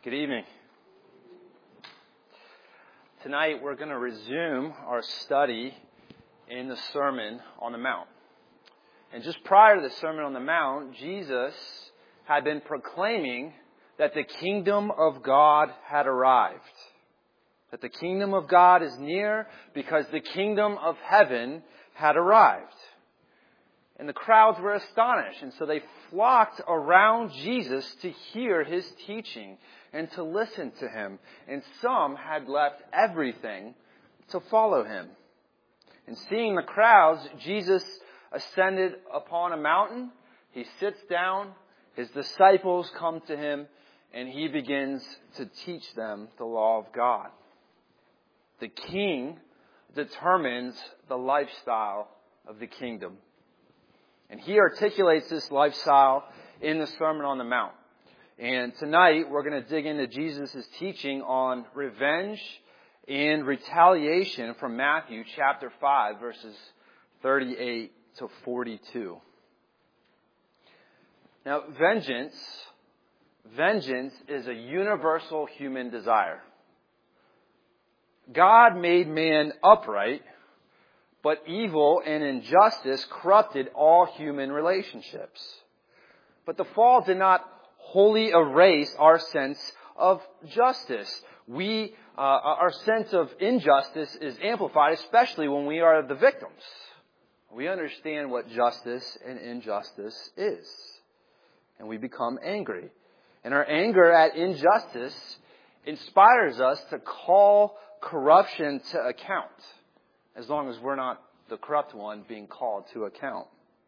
Good evening. Tonight we're going to resume our study in the Sermon on the Mount. And just prior to the Sermon on the Mount, Jesus had been proclaiming that the kingdom of God had arrived. That the kingdom of God is near because the kingdom of heaven had arrived. And the crowds were astonished, and so they flocked around Jesus to hear his teaching and to listen to him. And some had left everything to follow him. And seeing the crowds, Jesus ascended upon a mountain. He sits down. His disciples come to him, and he begins to teach them the law of God. The king determines the lifestyle of the kingdom. And he articulates this lifestyle in the Sermon on the Mount. And tonight we're going to dig into Jesus' teaching on revenge and retaliation from Matthew chapter 5, verses 38 to 42. Now, vengeance is a universal human desire. God made man upright, but evil and injustice corrupted all human relationships. But the fall did not wholly erase our sense of justice. Our sense of injustice is amplified, especially when we are the victims. We understand what justice and injustice is. And we become angry. And our anger at injustice inspires us to call corruption to account, as long as we're not the corrupt one being called to account.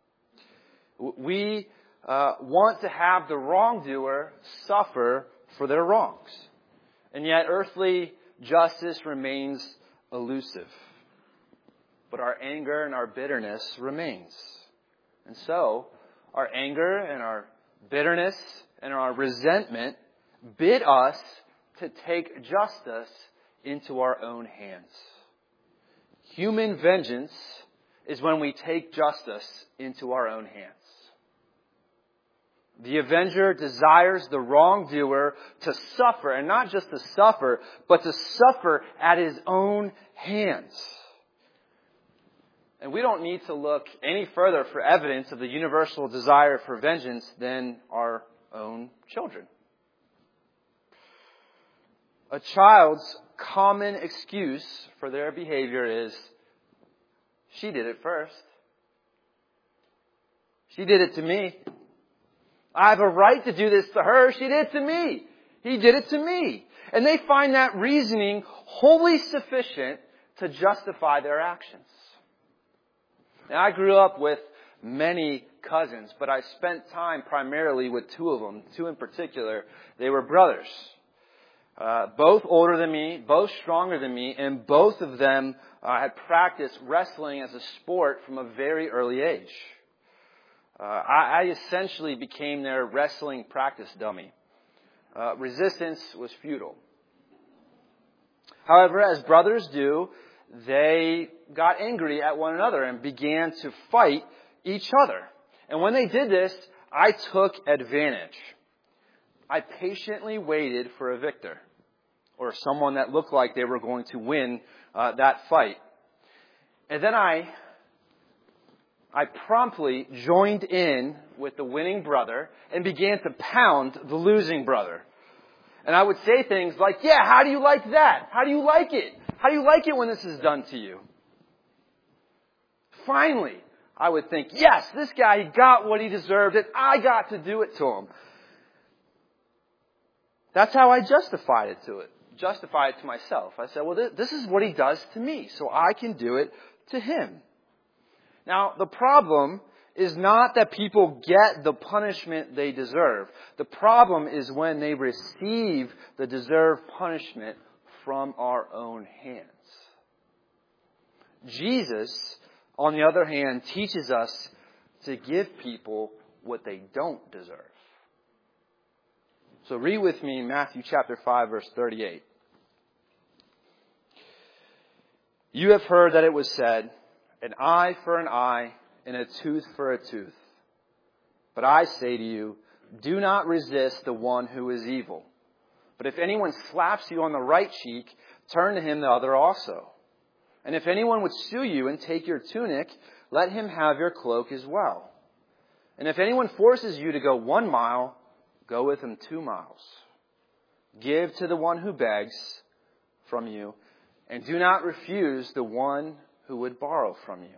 We want to have the wrongdoer suffer for their wrongs. And yet earthly justice remains elusive. But our anger and our bitterness remains. And so, our anger and our bitterness and our resentment bid us to take justice into our own hands. Human vengeance is when we take justice into our own hands. The avenger desires the wrongdoer to suffer, and not just to suffer, but to suffer at his own hands. And we don't need to look any further for evidence of the universal desire for vengeance than our own children. A child's common excuse for their behavior is, she did it first. She did it to me. I have a right to do this to her. She did it to me. He did it to me. And they find that reasoning wholly sufficient to justify their actions. Now, I grew up with many cousins, but I spent time primarily with two of them, two in particular. They were brothers. Both older than me, both stronger than me, and both of them had practiced wrestling as a sport from a very early age. I essentially became their wrestling practice dummy. Resistance was futile. However, as brothers do, they got angry at one another and began to fight each other. And when they did this, I took advantage. I patiently waited for a victor, or someone that looked like they were going to win that fight. And then I promptly joined in with the winning brother and began to pound the losing brother. And I would say things like, yeah, how do you like that? How do you like it? How do you like it when this is done to you? Finally, I would think, yes, this guy, he got what he deserved, and I got to do it to him. That's how I justified it to myself. I said, well, this is what he does to me, so I can do it to him. Now, the problem is not that people get the punishment they deserve. The problem is when they receive the deserved punishment from our own hands. Jesus, on the other hand, teaches us to give people what they don't deserve. So read with me Matthew chapter 5, verse 38. You have heard that it was said, an eye for an eye and a tooth for a tooth. But I say to you, do not resist the one who is evil. But if anyone slaps you on the right cheek, turn to him the other also. And if anyone would sue you and take your tunic, let him have your cloak as well. And if anyone forces you to go 1 mile, go with him 2 miles. Give to the one who begs from you, and do not refuse the one who would borrow from you.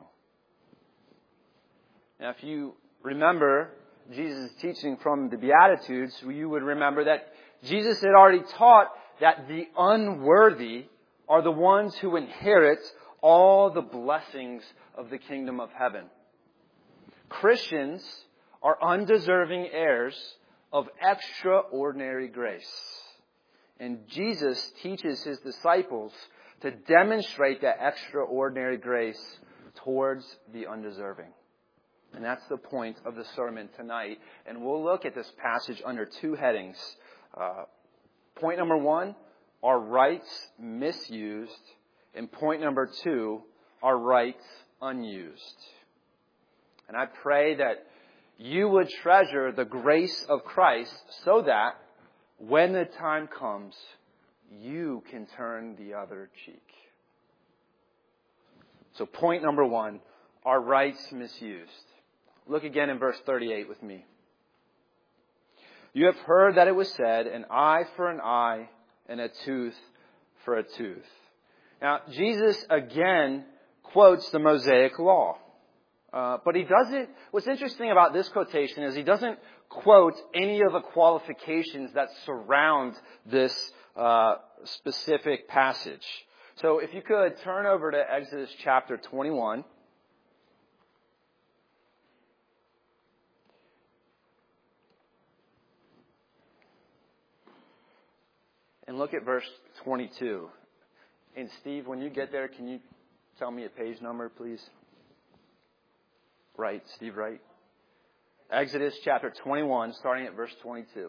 Now, if you remember Jesus' teaching from the Beatitudes, you would remember that Jesus had already taught that the unworthy are the ones who inherit all the blessings of the kingdom of heaven. Christians are undeserving heirs of extraordinary grace. And Jesus teaches his disciples to demonstrate that extraordinary grace towards the undeserving. And that's the point of the sermon tonight. And we'll look at this passage under 2 headings. Point number 1, are rights misused? And point number 2, are rights unused? And I pray that you would treasure the grace of Christ so that when the time comes, you can turn the other cheek. So point number 1, are rights misused? Look again in verse 38 with me. You have heard that it was said, an eye for an eye and a tooth for a tooth. Now, Jesus again quotes the Mosaic law. But he doesn't, what's interesting about this quotation is he doesn't quote any of the qualifications that surround this specific passage. So if you could turn over to Exodus chapter 21. And look at verse 22. And Steve, when you get there, can you tell me a page number, please? Right, Steve, right? Exodus chapter 21, starting at verse 22.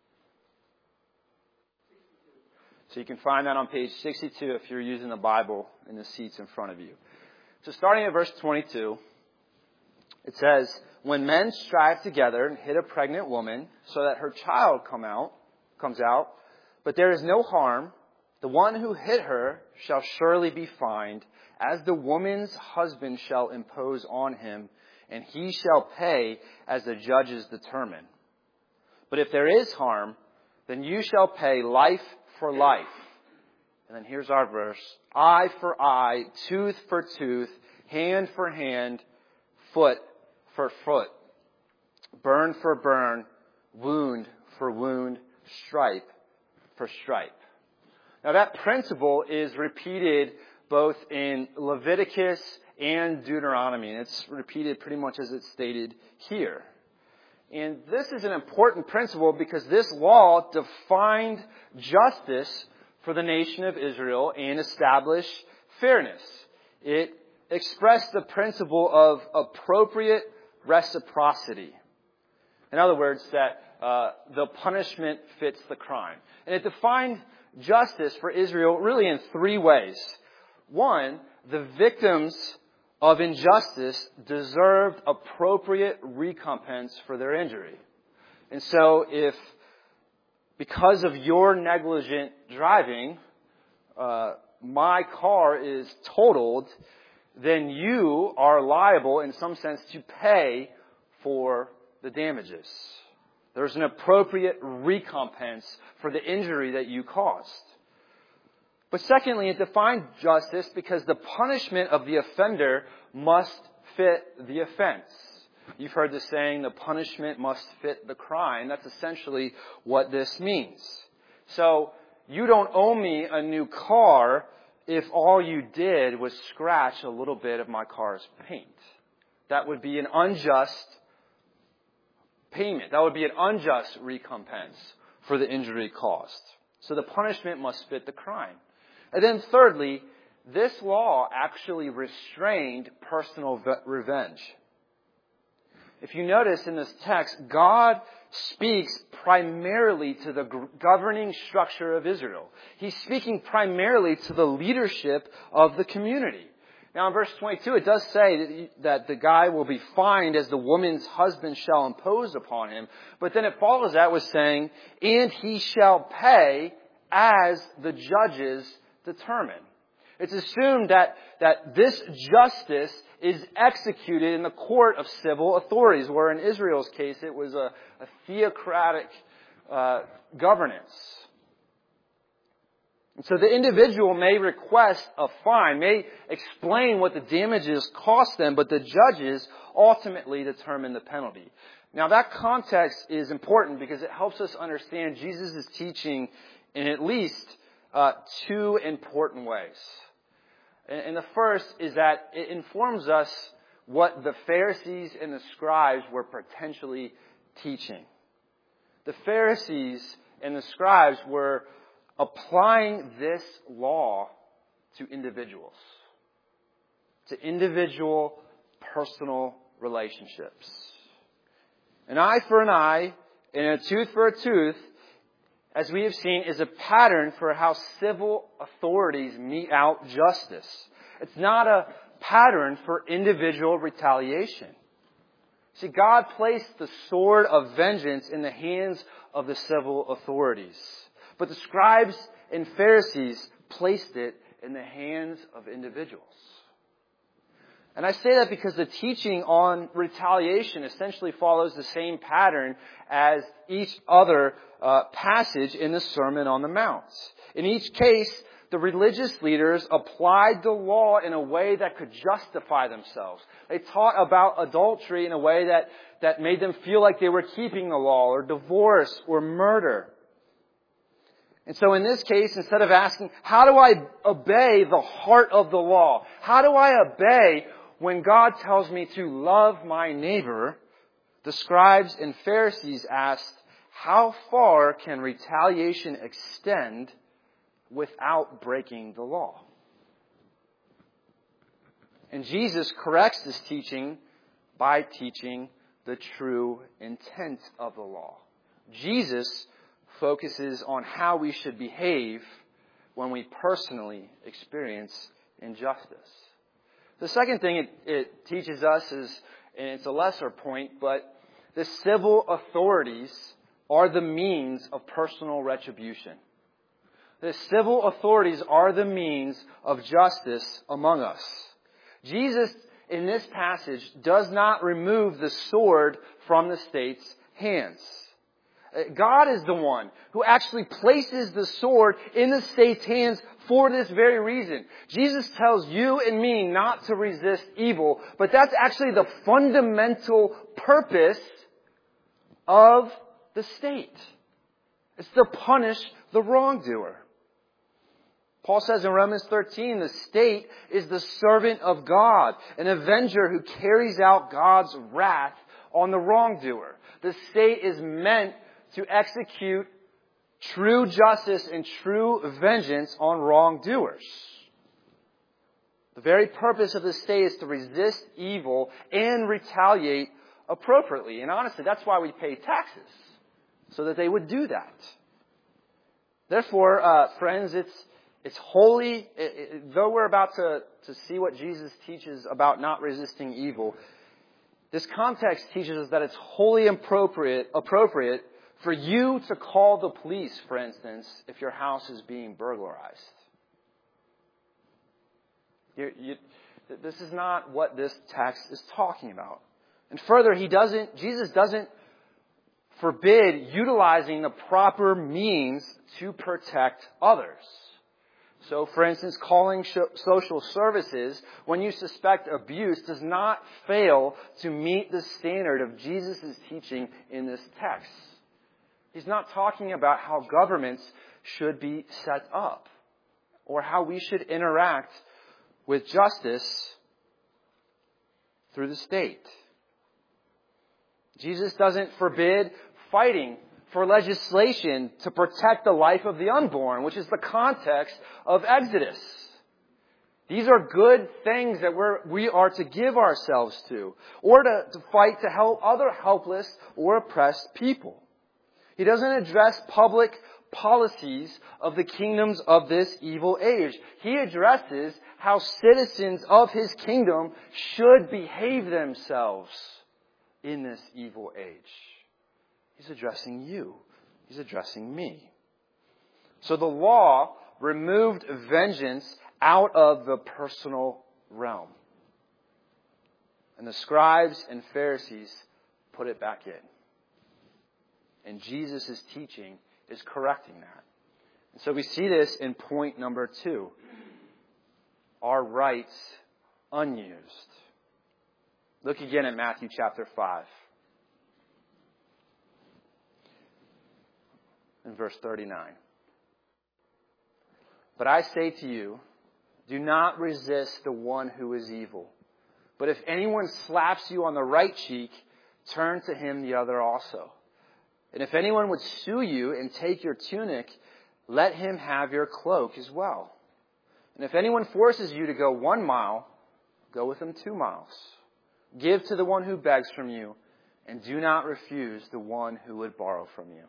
So you can find that on page 62 if you're using the Bible in the seats in front of you. So starting at verse 22, it says, when men strive together and hit a pregnant woman so that her child comes out, but there is no harm, the one who hit her shall surely be fined, as the woman's husband shall impose on him, and he shall pay as the judges determine. But if there is harm, then you shall pay life for life. And then here's our verse. Eye for eye, tooth for tooth, hand for hand, foot for foot. Burn for burn, wound for wound, stripe for stripe. Now that principle is repeated both in Leviticus and Deuteronomy. And it's repeated pretty much as it's stated here. And this is an important principle because this law defined justice for the nation of Israel and established fairness. It expressed the principle of appropriate reciprocity. In other words, that the punishment fits the crime. And it defined justice for Israel really in 3 ways. 1, the victims of injustice deserved appropriate recompense for their injury. And so if, because of your negligent driving, my car is totaled, then you are liable in some sense to pay for the damages. There's an appropriate recompense for the injury that you caused. But secondly, it defined justice because the punishment of the offender must fit the offense. You've heard the saying, the punishment must fit the crime. That's essentially what this means. So, you don't owe me a new car if all you did was scratch a little bit of my car's paint. That would be an unjust payment. That would be an unjust recompense for the injury caused. So the punishment must fit the crime. And then thirdly, this law actually restrained personal revenge. If you notice in this text, God speaks primarily to the governing structure of Israel. He's speaking primarily to the leadership of the community. Now in verse 22, it does say that the guy will be fined as the woman's husband shall impose upon him. But then it follows that with saying, and he shall pay as the judges determine. It's assumed that this justice is executed in the court of civil authorities, where in Israel's case it was a theocratic governance. And so the individual may request a fine, may explain what the damages cost them, but the judges ultimately determine the penalty. Now that context is important because it helps us understand Jesus' teaching in at least two important ways. And the first is that it informs us what the Pharisees and the scribes were potentially teaching. The Pharisees and the scribes were applying this law to individuals, to individual personal relationships. An eye for an eye and a tooth for a tooth, as we have seen, is a pattern for how civil authorities mete out justice. It's not a pattern for individual retaliation. See, God placed the sword of vengeance in the hands of the civil authorities. But the scribes and Pharisees placed it in the hands of individuals. And I say that because the teaching on retaliation essentially follows the same pattern as each other passage in the Sermon on the Mount. In each case, the religious leaders applied the law in a way that could justify themselves. They taught about adultery in a way that made them feel like they were keeping the law, or divorce, or murder. And so in this case, instead of asking, how do I obey the heart of the law? How do I obey when God tells me to love my neighbor? The scribes and Pharisees asked, how far can retaliation extend without breaking the law? And Jesus corrects this teaching by teaching the true intent of the law. Jesus focuses on how we should behave when we personally experience injustice. The second thing it teaches us is, and it's a lesser point, but the civil authorities are the means of personal retribution. The civil authorities are the means of justice among us. Jesus, in this passage, does not remove the sword from the state's hands. God is the one who actually places the sword in the state's hands for this very reason. Jesus tells you and me not to resist evil, but that's actually the fundamental purpose of the state. It's to punish the wrongdoer. Paul says in Romans 13, the state is the servant of God, an avenger who carries out God's wrath on the wrongdoer. The state is meant to execute true justice and true vengeance on wrongdoers. The very purpose of the state is to resist evil and retaliate appropriately. And honestly, that's why we pay taxes, so that they would do that. Therefore, friends, it's holy, though we're about to see what Jesus teaches about not resisting evil, this context teaches us that it's wholly appropriate for you to call the police, for instance, if your house is being burglarized. This is not what this text is talking about. And further, Jesus doesn't forbid utilizing the proper means to protect others. So, for instance, calling social services when you suspect abuse does not fail to meet the standard of Jesus' teaching in this text. He's not talking about how governments should be set up or how we should interact with justice through the state. Jesus doesn't forbid fighting for legislation to protect the life of the unborn, which is the context of Exodus. These are good things that we are to give ourselves to, or to fight to help other helpless or oppressed people. He doesn't address public policies of the kingdoms of this evil age. He addresses how citizens of His kingdom should behave themselves in this evil age. He's addressing you. He's addressing me. So the law removed vengeance out of the personal realm. And the scribes and Pharisees put it back in. And Jesus' teaching is correcting that. And so we see this in point number 2. Our rights unused. Look again at Matthew chapter 5. In verse 39. But I say to you, do not resist the one who is evil. But if anyone slaps you on the right cheek, turn to him the other also. And if anyone would sue you and take your tunic, let him have your cloak as well. And if anyone forces you to go 1 mile, go with him 2 miles. Give to the one who begs from you, and do not refuse the one who would borrow from you.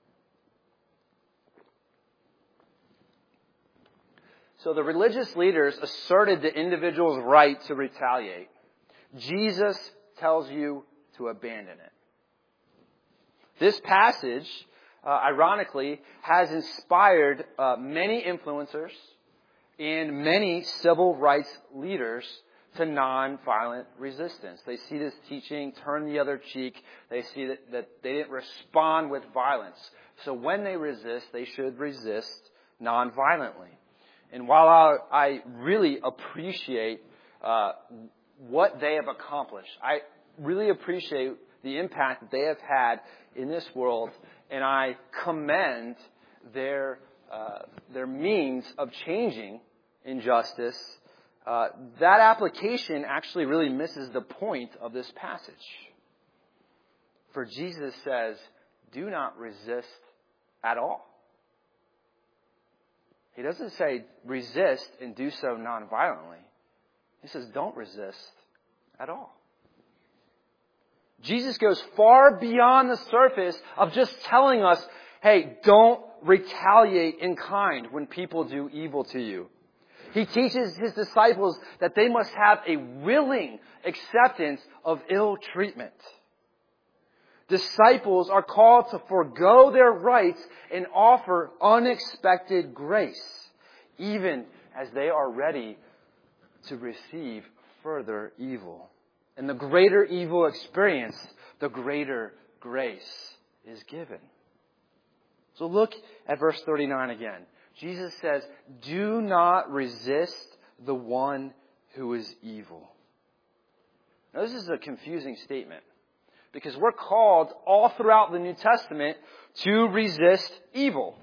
So the religious leaders asserted the individual's right to retaliate. Jesus tells you to abandon it. This passage, ironically, has inspired many influencers and many civil rights leaders to nonviolent resistance. They see this teaching, turn the other cheek. They see that they didn't respond with violence. So when they resist, they should resist nonviolently. And while I really appreciate what they have accomplished, I really appreciate the impact that they have had in this world, and I commend their means of changing injustice, that application actually really misses the point of this passage. For Jesus says, do not resist at all. He doesn't say resist and do so nonviolently. He says don't resist at all. Jesus goes far beyond the surface of just telling us, hey, don't retaliate in kind when people do evil to you. He teaches His disciples that they must have a willing acceptance of ill treatment. Disciples are called to forego their rights and offer unexpected grace, even as they are ready to receive further evil. And the greater evil experience, the greater grace is given. So look at verse 39 again. Jesus says, do not resist the one who is evil. Now this is a confusing statement, because we're called all throughout the New Testament to resist evil.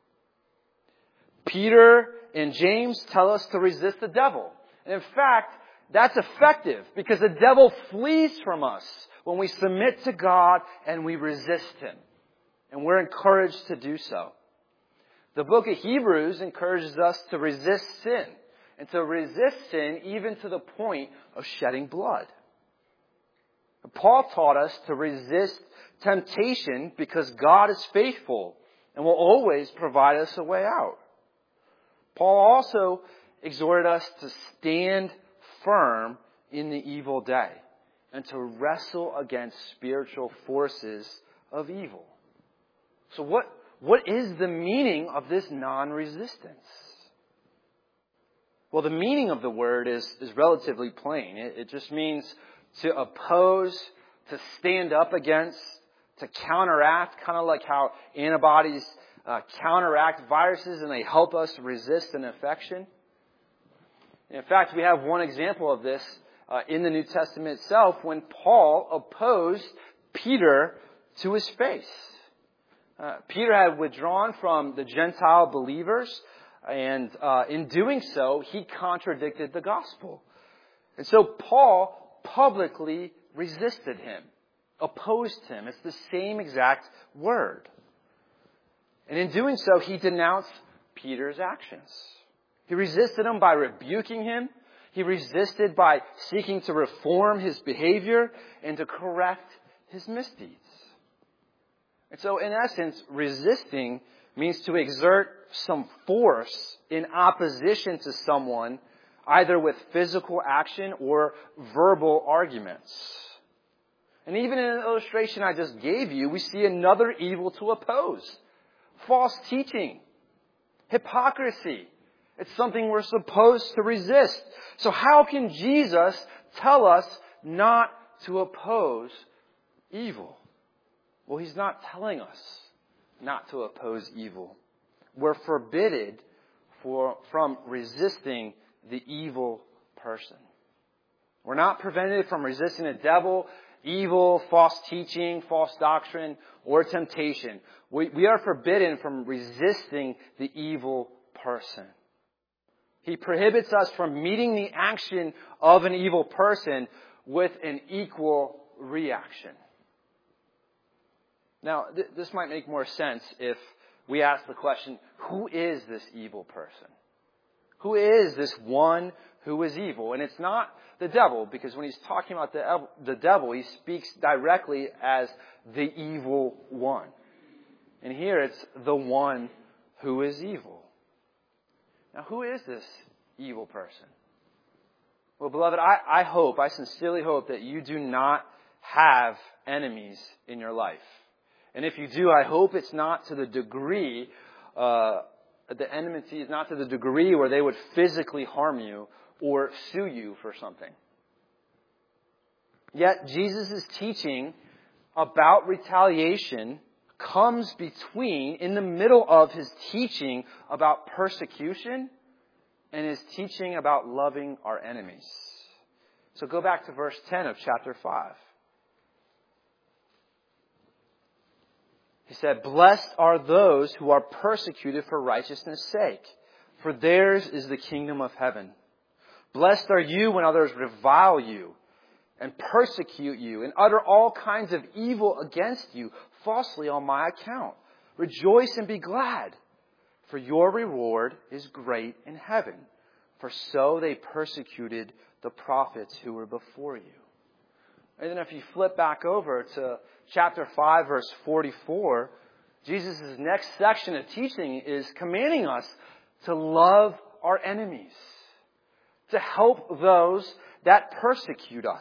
Peter and James tell us to resist the devil. And in fact, that's effective because the devil flees from us when we submit to God and we resist Him. And we're encouraged to do so. The book of Hebrews encourages us to resist sin, and to resist sin even to the point of shedding blood. Paul taught us to resist temptation because God is faithful and will always provide us a way out. Paul also exhorted us to stand firm in the evil day and to wrestle against spiritual forces of evil. So what is the meaning of this non-resistance? Well, the meaning of the word is relatively plain. It just means to oppose, to stand up against, to counteract, kind of like how antibodies counteract viruses and they help us resist an infection. In fact, we have one example of this in the New Testament itself when Paul opposed Peter to his face. Peter had withdrawn from the Gentile believers, and in doing so, he contradicted the gospel. And so Paul publicly resisted him, opposed him. It's the same exact word. And in doing so, he denounced Peter's actions. He resisted him by rebuking him. He resisted by seeking to reform his behavior and to correct his misdeeds. And so, in essence, resisting means to exert some force in opposition to someone, either with physical action or verbal arguments. And even in an illustration I just gave you, we see another evil to oppose. False teaching. Hypocrisy. It's something we're supposed to resist. So how can Jesus tell us not to oppose evil? Well, He's not telling us not to oppose evil. We're forbidden from resisting the evil person. We're not prevented from resisting the devil, evil, false teaching, false doctrine, or temptation. We are forbidden from resisting the evil person. He prohibits us from meeting the action of an evil person with an equal reaction. Now, this might make more sense if we ask the question, who is this evil person? Who is this one who is evil? And it's not the devil, because when he's talking about the devil, he speaks directly as the evil one. And here it's the one who is evil. Now, who is this evil person? Well, beloved, I sincerely hope that you do not have enemies in your life. And if you do, I hope it's not to the degree, the enmity is not to the degree where they would physically harm you or sue you for something. Yet, Jesus' teaching about retaliation comes in the middle of His teaching about persecution and His teaching about loving our enemies. So go back to verse 10 of chapter 5. He said, "Blessed are those who are persecuted for righteousness' sake, for theirs is the kingdom of heaven. Blessed are you when others revile you and persecute you and utter all kinds of evil against you falsely on my account. Rejoice and be glad, for your reward is great in heaven. For so they persecuted the prophets who were before you." And then if you flip back over to chapter 5, verse 44, Jesus' next section of teaching is commanding us to love our enemies, to help those that persecute us.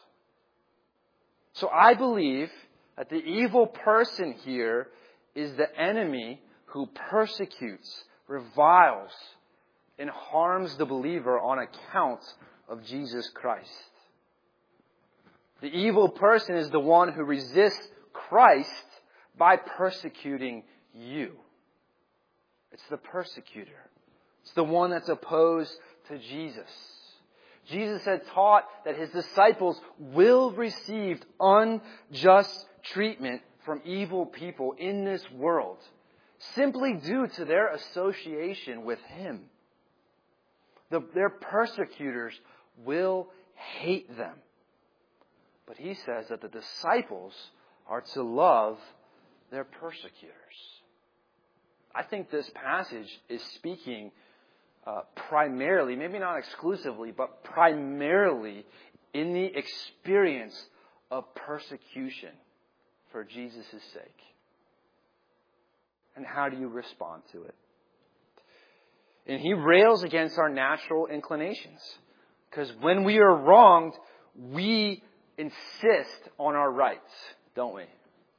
So I believe that the evil person here is the enemy who persecutes, reviles, and harms the believer on account of Jesus Christ. The evil person is the one who resists Christ by persecuting you. It's the persecutor. It's the one that's opposed to Jesus. Jesus had taught that His disciples will receive unjust treatment from evil people in this world, simply due to their association with Him. Their persecutors will hate them. But He says that the disciples are to love their persecutors. I think this passage is speaking primarily, maybe not exclusively, but primarily in the experience of persecution for Jesus' sake. And how do you respond to it? And He rails against our natural inclinations. Because when we are wronged, we insist on our rights, don't we?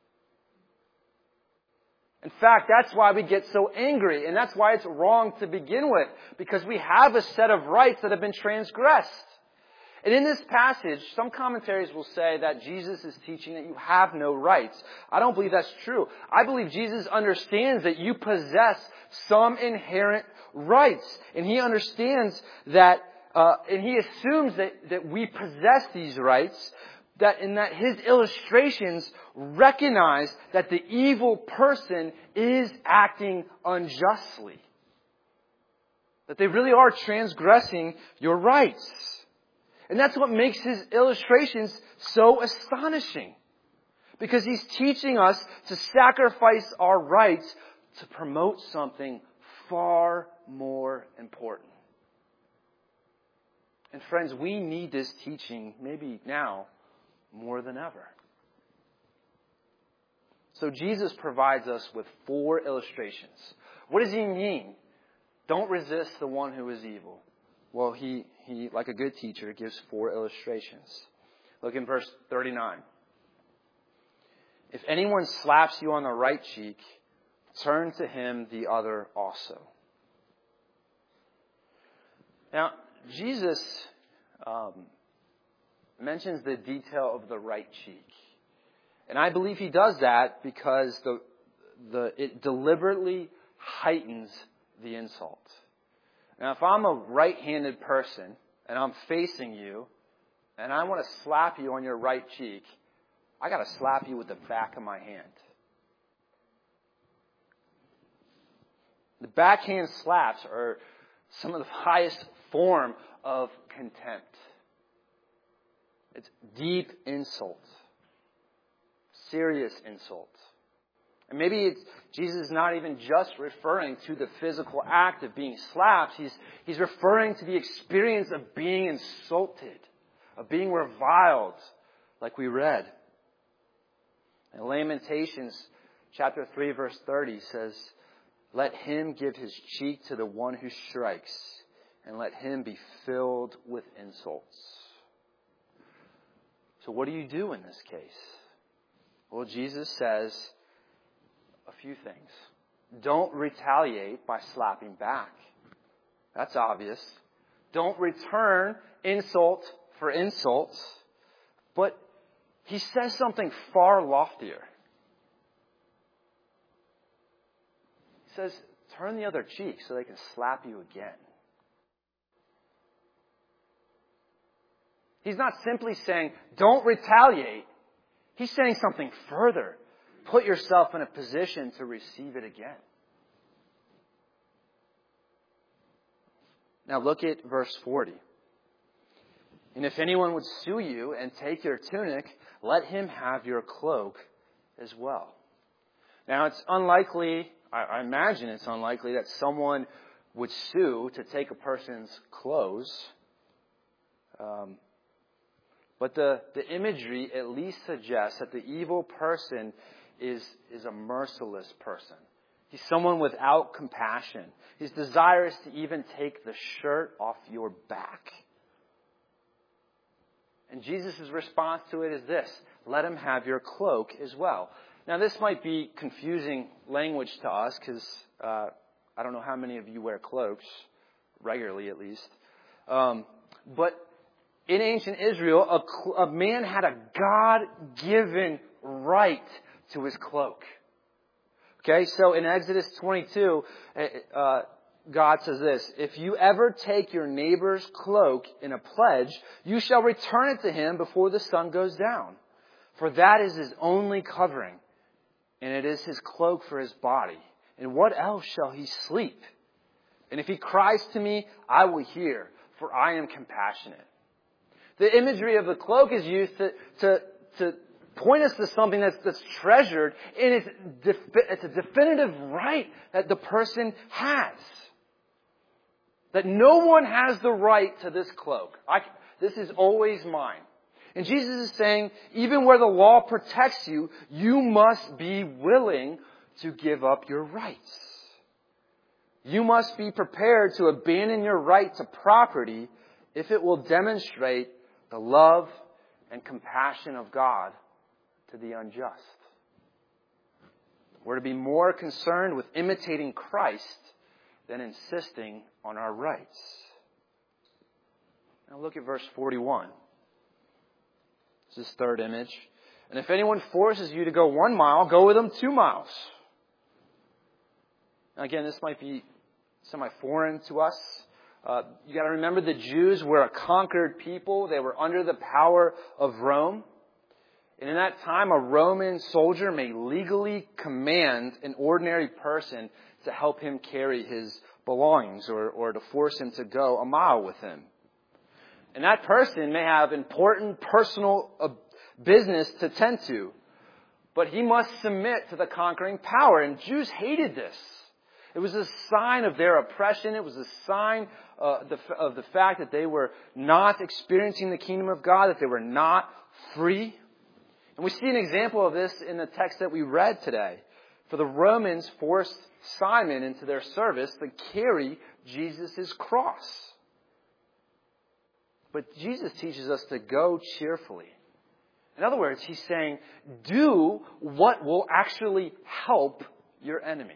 In fact, that's why we get so angry, and that's why it's wrong to begin with, because we have a set of rights that have been transgressed. And in this passage, some commentaries will say that Jesus is teaching that you have no rights. I don't believe that's true. I believe Jesus understands that you possess some inherent rights, and He understands that, and He assumes that we possess these rights, that His illustrations recognize that the evil person is acting unjustly. That they really are transgressing your rights. And that's what makes His illustrations so astonishing. Because He's teaching us to sacrifice our rights to promote something far more important. And friends, we need this teaching maybe now more than ever. So Jesus provides us with 4 illustrations. What does he mean? Don't resist the one who is evil. Well, he like a good teacher, gives 4 illustrations. Look in verse 39. If anyone slaps you on the right cheek, turn to him the other also. Now, Jesus mentions the detail of the right cheek. And I believe he does that because it deliberately heightens the insult. Now, if I'm a right-handed person and I'm facing you and I want to slap you on your right cheek, I got to slap you with the back of my hand. The backhand slaps are some of the highest form of contempt. It's deep insult. Serious insult. And maybe Jesus is not even just referring to the physical act of being slapped. He's referring to the experience of being insulted, of being reviled, like we read. In Lamentations chapter 3, verse 30 says, "Let him give his cheek to the one who strikes, and let him be filled with insults." So what do you do in this case? Well, Jesus says a few things. Don't retaliate by slapping back. That's obvious. Don't return insult for insult. But he says something far loftier. He says, turn the other cheek so they can slap you again. He's not simply saying, don't retaliate. He's saying something further. Put yourself in a position to receive it again. Now look at verse 40. And if anyone would sue you and take your tunic, let him have your cloak as well. Now it's unlikely, I imagine it's unlikely that someone would sue to take a person's clothes. But the imagery at least suggests that the evil person is a merciless person. He's someone without compassion. His desire is to even take the shirt off your back. And Jesus' response to it is this: let him have your cloak as well. Now this might be confusing language to us because I don't know how many of you wear cloaks, regularly at least. But in ancient Israel, a man had a God-given right to his cloak. Okay, so in Exodus 22, God says this: if you ever take your neighbor's cloak in a pledge, you shall return it to him before the sun goes down. For that is his only covering, and it is his cloak for his body. And what else shall he sleep? And if he cries to me, I will hear, for I am compassionate. The imagery of the cloak is used to point us to something that's treasured, and it's a definitive right that the person has. That no one has the right to this cloak. This is always mine. And Jesus is saying, even where the law protects you, you must be willing to give up your rights. You must be prepared to abandon your right to property if it will demonstrate the love and compassion of God to the unjust. We're to be more concerned with imitating Christ than insisting on our rights. Now look at verse 41. This is third image. And if anyone forces you to go 1 mile, go with them 2 miles. Now again, this might be semi-foreign to us. You got to remember the Jews were a conquered people. They were under the power of Rome. And in that time, a Roman soldier may legally command an ordinary person to help him carry his belongings or to force him to go 1 mile with him. And that person may have important personal business to tend to, but he must submit to the conquering power. And Jews hated this. It was a sign of their oppression. It was a sign of the fact that they were not experiencing the kingdom of God, that they were not free. And And we see an example of this in the text that we read today. For the Romans forced Simon into their service to carry Jesus' cross. But Jesus teaches us to go cheerfully. In other words, he's saying, do what will actually help your enemy.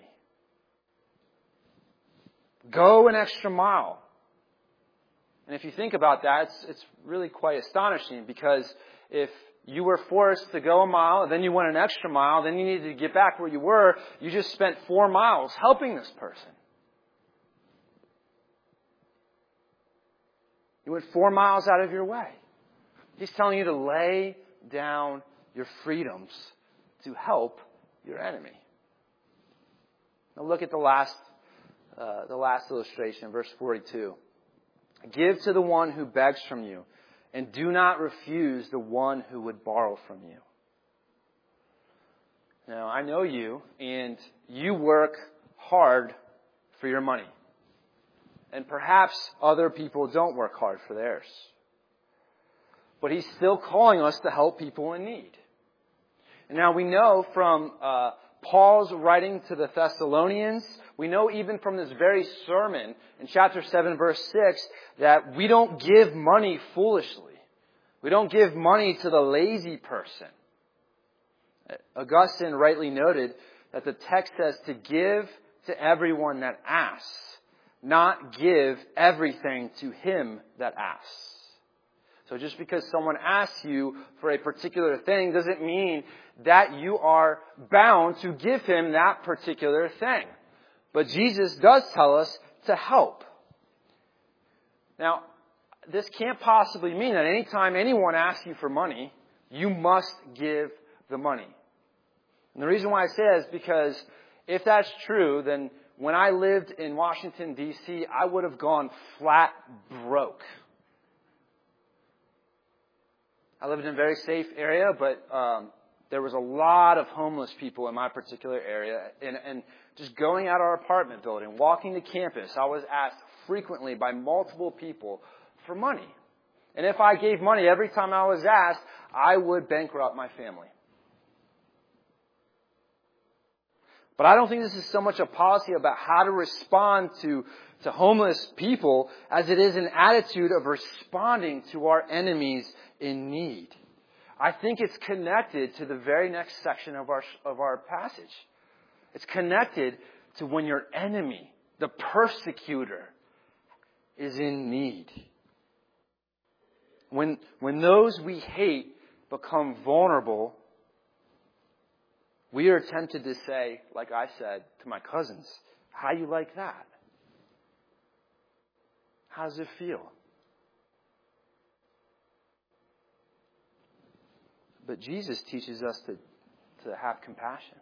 Go an extra mile. And if you think about that, it's really quite astonishing, because if you were forced to go a mile, and then you went an extra mile, then you needed to get back where you were, you just spent 4 miles helping this person. You went 4 miles out of your way. He's telling you to lay down your freedoms to help your enemy. Now look at the last illustration, verse 42. Give to the one who begs from you, and do not refuse the one who would borrow from you. Now, I know you, and you work hard for your money. And perhaps other people don't work hard for theirs. But he's still calling us to help people in need. And now we know from Paul's writing to the Thessalonians, we know even from this very sermon in chapter 7, verse 6, that we don't give money foolishly. We don't give money to the lazy person. Augustine rightly noted that the text says to give to everyone that asks, not give everything to him that asks. So just because someone asks you for a particular thing doesn't mean that you are bound to give him that particular thing. But Jesus does tell us to help. Now, this can't possibly mean that anytime anyone asks you for money, you must give the money. And the reason why I say that is because if that's true, then when I lived in Washington, D.C., I would have gone flat broke. I lived in a very safe area, but there was a lot of homeless people in my particular area. And just going out our apartment building, walking to campus, I was asked frequently by multiple people for money. And if I gave money every time I was asked, I would bankrupt my family. But I don't think this is so much a policy about how to respond to homeless people as it is an attitude of responding to our enemies in need. I think it's connected to the very next section of our passage. It's connected to when your enemy, the persecutor, is in need. When those we hate become vulnerable, we are tempted to say, like I said to my cousins, how you like that? How does it feel? But Jesus teaches us to have compassion.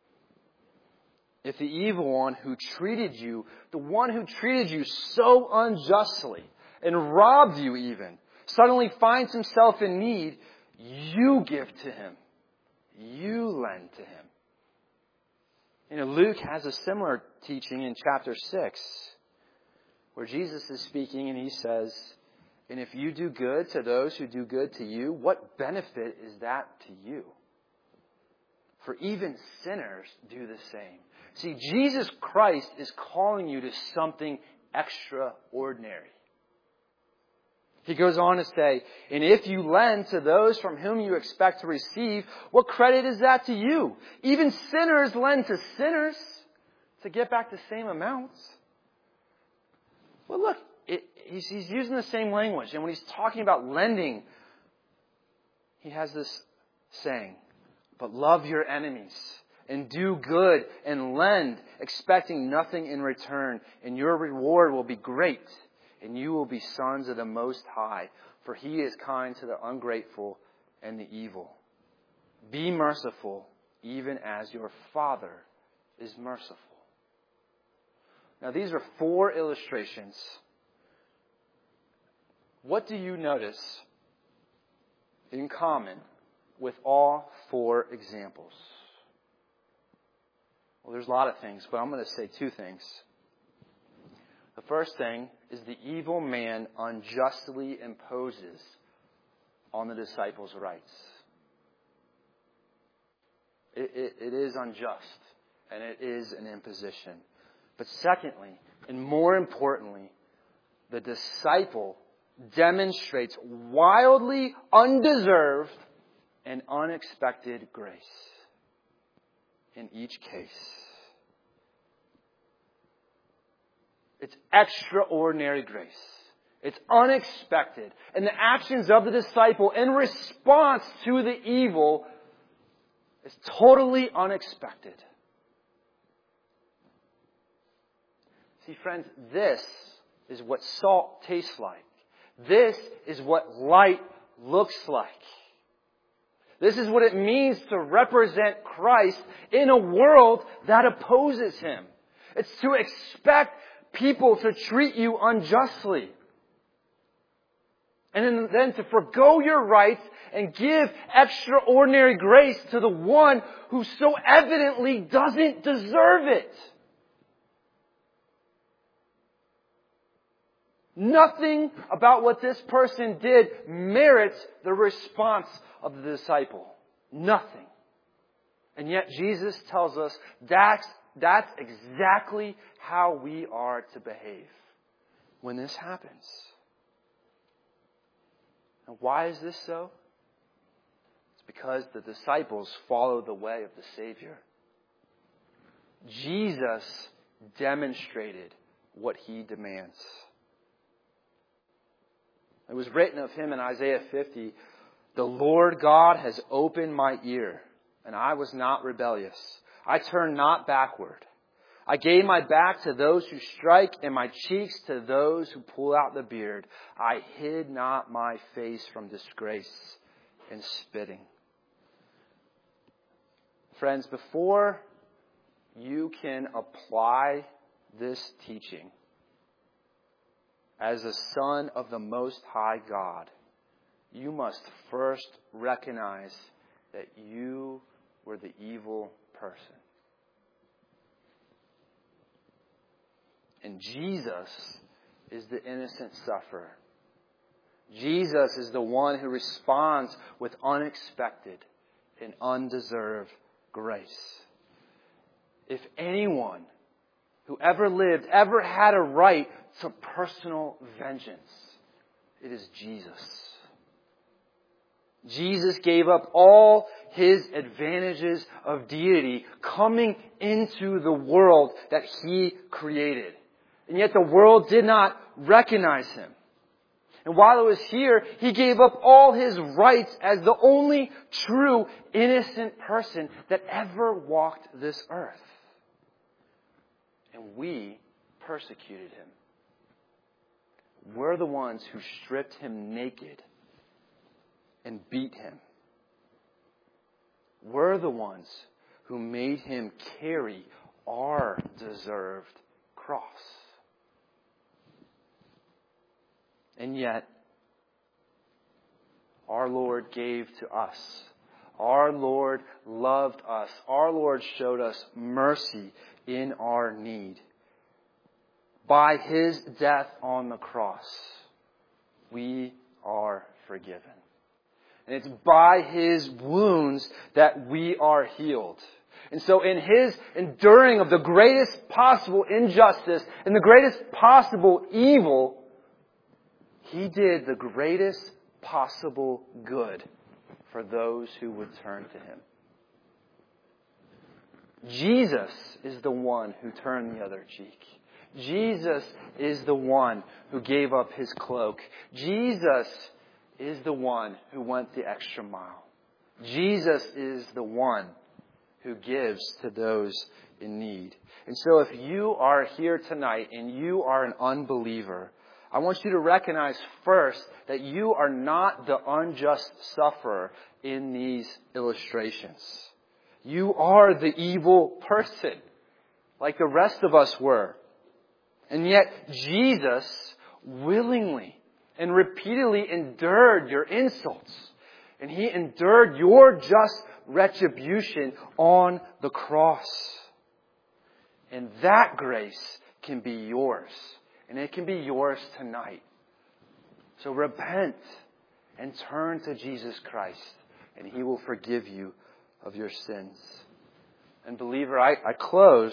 If the evil one who treated you, the one who treated you so unjustly and robbed you even, suddenly finds himself in need, you give to him. You lend to him. You know, Luke has a similar teaching in chapter 6, where Jesus is speaking and he says, and if you do good to those who do good to you, what benefit is that to you? For even sinners do the same. See, Jesus Christ is calling you to something extraordinary. He goes on to say, and if you lend to those from whom you expect to receive, what credit is that to you? Even sinners lend to sinners to get back the same amounts. Well, look, he's using the same language. And when he's talking about lending, he has this saying, but love your enemies and do good and lend, expecting nothing in return, and your reward will be great. And you will be sons of the Most High, for He is kind to the ungrateful and the evil. Be merciful, even as your Father is merciful. Now, these are 4 illustrations. What do you notice in common with all 4 examples? Well, there's a lot of things, but I'm going to say 2 things. The first thing is the evil man unjustly imposes on the disciples' rights. it is unjust, and it is an imposition. But secondly, and more importantly, the disciple demonstrates wildly undeserved and unexpected grace in each case. It's extraordinary grace. It's unexpected. And the actions of the disciple in response to the evil is totally unexpected. See, friends, this is what salt tastes like. This is what light looks like. This is what it means to represent Christ in a world that opposes Him. It's to expect people to treat you unjustly. And then to forgo your rights and give extraordinary grace to the one who so evidently doesn't deserve it. Nothing about what this person did merits the response of the disciple. Nothing. And yet Jesus tells us that's exactly how we are to behave when this happens. And why is this so? It's because the disciples follow the way of the Savior. Jesus demonstrated what He demands. It was written of Him in Isaiah 50, "The Lord God has opened my ear, and I was not rebellious. I turned not backward. I gave my back to those who strike and my cheeks to those who pull out the beard. I hid not my face from disgrace and spitting." Friends, before you can apply this teaching as a son of the Most High God, you must first recognize that you were the evil person. And Jesus is the innocent sufferer. Jesus is the one who responds with unexpected and undeserved grace. If anyone who ever lived, ever had a right to personal vengeance, it is Jesus. Jesus gave up all His advantages of deity coming into the world that He created. And yet the world did not recognize Him. And while it was here, He gave up all His rights as the only true innocent person that ever walked this earth. And we persecuted Him. We're the ones who stripped Him naked and beat Him. We're the ones who made Him carry our deserved cross. And yet, our Lord gave to us. Our Lord loved us. Our Lord showed us mercy in our need. By His death on the cross, we are forgiven. And it's by His wounds that we are healed. And so in His enduring of the greatest possible injustice and the greatest possible evil, He did the greatest possible good for those who would turn to Him. Jesus is the one who turned the other cheek. Jesus is the one who gave up His cloak. Jesus is the one who went the extra mile. Jesus is the one who gives to those in need. And so if you are here tonight and you are an unbeliever, I want you to recognize first that you are not the unjust sufferer in these illustrations. You are the evil person, like the rest of us were. And yet Jesus willingly and repeatedly endured your insults. And He endured your just retribution on the cross. And that grace can be yours. And it can be yours tonight. So repent and turn to Jesus Christ, and He will forgive you of your sins. And believer, I close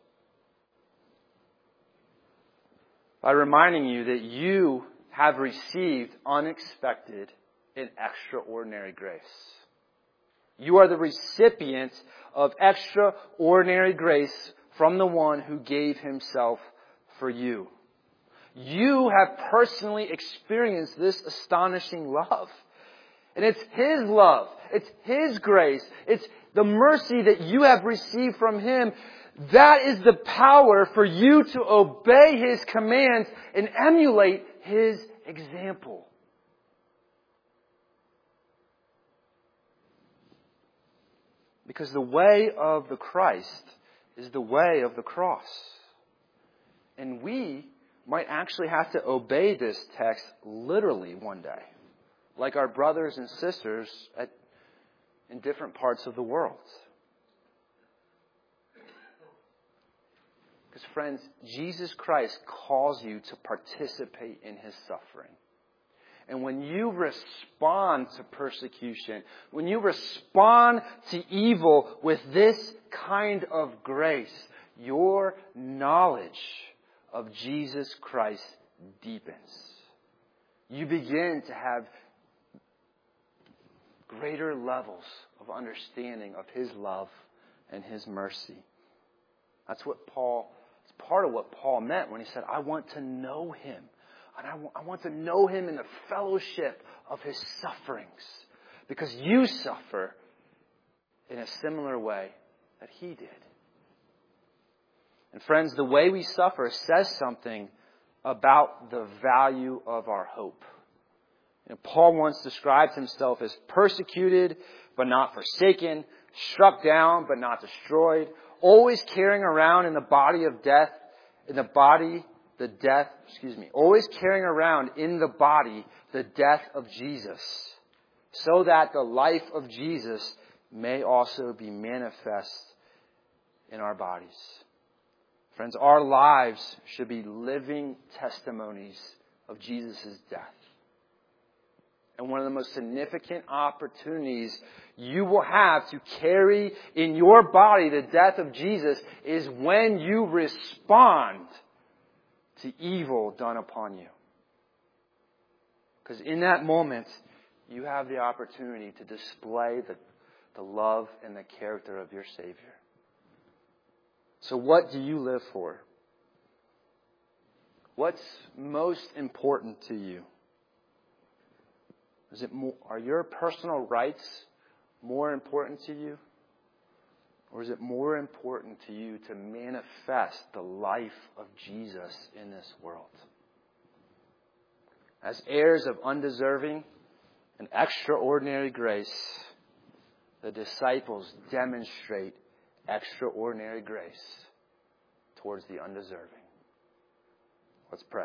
by reminding you that you have received unexpected and extraordinary grace. You are the recipient of extraordinary grace from the one who gave himself for you. You have personally experienced this astonishing love. And it's His love. It's His grace. It's the mercy that you have received from Him. That is the power for you to obey His commands and emulate His example. Because the way of the Christ is the way of the cross. And we might actually have to obey this text literally one day, like our brothers and sisters in different parts of the world. Because friends, Jesus Christ calls you to participate in His suffering. And when you respond to persecution, when you respond to evil with this kind of grace, your knowledge of Jesus Christ deepens. You begin to have greater levels of understanding of His love and His mercy. It's part of what Paul meant when he said, I want to know Him. And I want to know Him in the fellowship of His sufferings. Because you suffer in a similar way that He did. And friends, the way we suffer says something about the value of our hope. Paul once described himself as persecuted but not forsaken, struck down but not destroyed, always carrying around in the body of death, always carrying around in the body the death of Jesus, so that the life of Jesus may also be manifest in our bodies. Friends, our lives should be living testimonies of Jesus' death. And one of the most significant opportunities you will have to carry in your body the death of Jesus is when you respond to evil done upon you. Because in that moment, you have the opportunity to display the love and the character of your Savior. So what do you live for? What's most important to you? Are your personal rights more important to you? Or is it more important to you to manifest the life of Jesus in this world? As heirs of undeserving and extraordinary grace, the disciples demonstrate extraordinary grace towards the undeserving. Let's pray.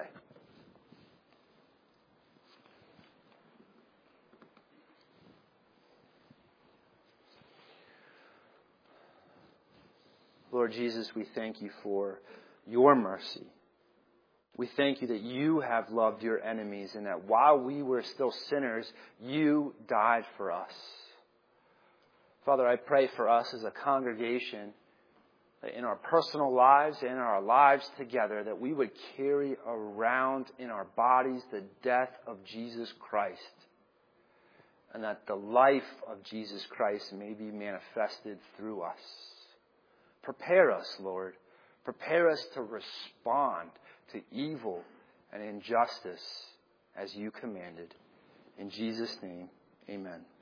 Lord Jesus, we thank You for Your mercy. We thank You that You have loved Your enemies and that while we were still sinners, You died for us. Father, I pray for us as a congregation that in our personal lives and in our lives together that we would carry around in our bodies the death of Jesus Christ and that the life of Jesus Christ may be manifested through us. Prepare us, Lord. Prepare us to respond to evil and injustice as You commanded. In Jesus' name, amen.